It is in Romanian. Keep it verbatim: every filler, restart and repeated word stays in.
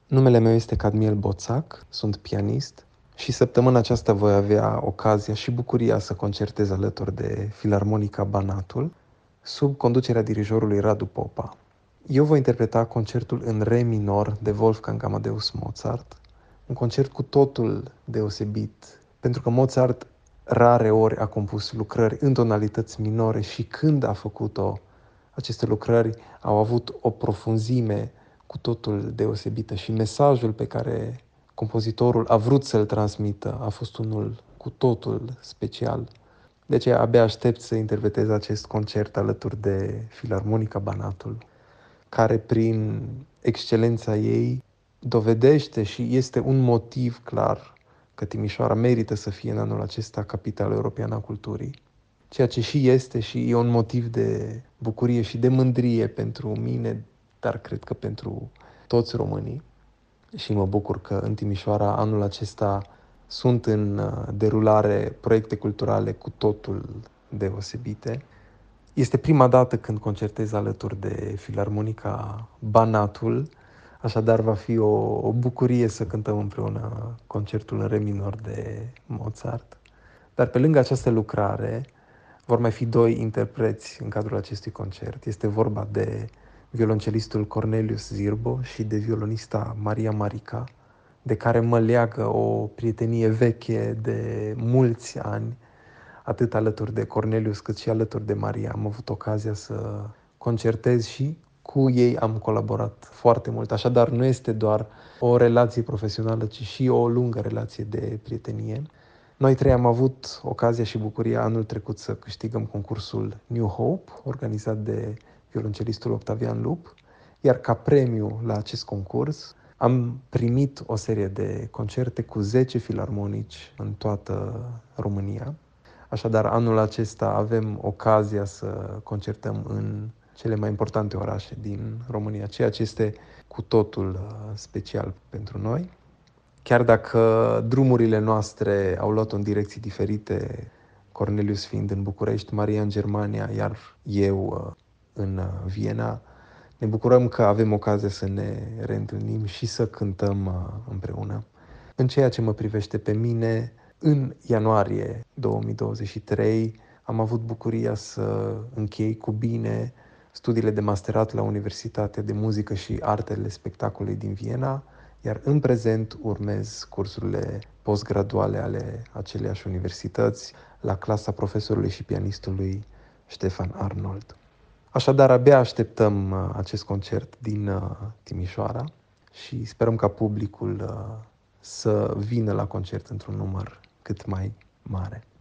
Numele meu este Cadmiel Boțac, sunt pianist și săptămâna aceasta voi avea ocazia și bucuria să concertez alături de Filarmonica Banatul, sub conducerea dirijorului Radu Popa. Eu voi interpreta concertul în re minor de Wolfgang Amadeus Mozart, un concert cu totul deosebit, pentru că Mozart rare ori a compus lucrări în tonalități minore și când a făcut-o, aceste lucrări au avut o profunzime cu totul deosebită și mesajul pe care compozitorul a vrut să-l transmită a fost unul cu totul special. De aceea abia aștept să interpretez acest concert alături de Filarmonica Banatul, care prin excelența ei dovedește și este un motiv clar că Timișoara merită să fie în anul acesta capitală europeană a culturii. Ceea ce și este și e un motiv de bucurie și de mândrie pentru mine, dar cred că pentru toți românii. Și mă bucur că în Timișoara anul acesta sunt în derulare proiecte culturale cu totul deosebite. Este prima dată când concertez alături de Filarmonica Banatul, așadar va fi o, o bucurie să cântăm împreună concertul în re minor de Mozart. Dar pe lângă această lucrare vor mai fi doi interpreți în cadrul acestui concert. Este vorba de violoncelistul Cornelius Zirbo și de violonista Maria Marica, de care mă leagă o prietenie veche de mulți ani, atât alături de Cornelius cât și alături de Maria. Am avut ocazia să concertez și cu ei am colaborat foarte mult. Așadar, nu este doar o relație profesională, ci și o lungă relație de prietenie. Noi trei am avut ocazia și bucuria anul trecut să câștigăm concursul New Hope, organizat de violoncelistul Octavian Lup, iar ca premiu la acest concurs am primit o serie de concerte cu zece filarmonici în toată România. Așadar, anul acesta avem ocazia să concertăm în cele mai importante orașe din România, ceea ce este cu totul special pentru noi. Chiar dacă drumurile noastre au luat-o în direcții diferite, Cornelius fiind în București, Maria în Germania, iar eu în Viena, ne bucurăm că avem ocazia să ne reîntâlnim și să cântăm împreună. În ceea ce mă privește pe mine, în ianuarie două mii douăzeci și trei am avut bucuria să închei cu bine studiile de masterat la Universitatea de Muzică și Artele Spectacolului din Viena, iar în prezent urmez cursurile postgraduale ale aceleiași universități la clasa profesorului și pianistului Ștefan Arnold. Așadar, abia așteptăm acest concert din Timișoara și sperăm ca publicul să vină la concert într-un număr cât mai mare.